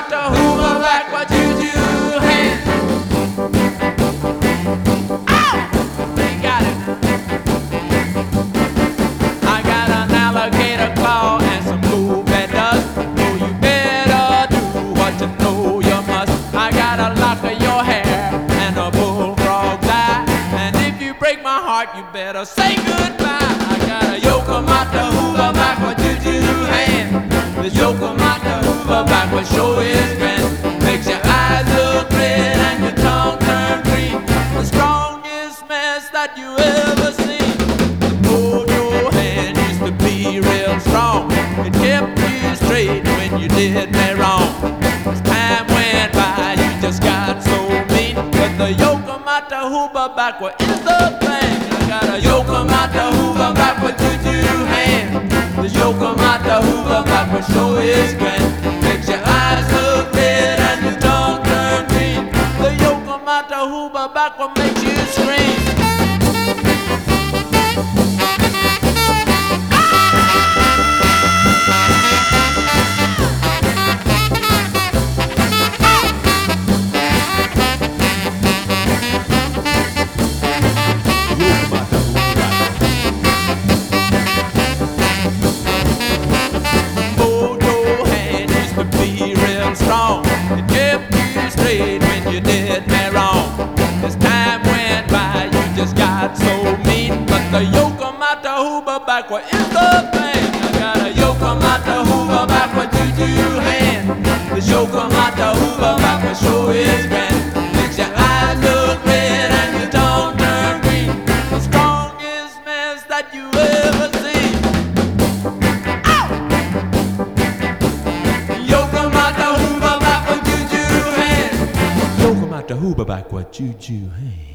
Yokomata Hoover back with juju hand. They got it. I got an alligator claw and some blue bed dust. Oh, you better do what you know you must. I got a lock of your hair and a bullfrog's eye. And if you break my heart, you better say goodbye. I got a Yokomata Hoover back with juju hand. This Yokomata Hoover back with sure is grand. Makes your eyes look red and your tongue turn green. The strongest mess that you ever seen. Hold your hand used to be real strong. It kept you straight when you did me wrong. As time went by, you just got so mean. But the Yokomata Hoover backward is the thing. I got a Yokomata Hoover backward juju hand. This Yokomata Hoover backward sure is grand. Makes your eyes look red and your tongue turn green. The Yokomata Hoover backward makes you scream. Strong. It kept you straight when you did me wrong. As time went by, you just got so mean. But the Yokomata Hoover backward is the thing. I got a Yokomata Hoover backward juju hand. This Yokomata Hoover backward sure is grand. Makes your eyes look red and your tongue turn green. The strongest mess that you ever seen. Yokomata Hoover backward juju hand.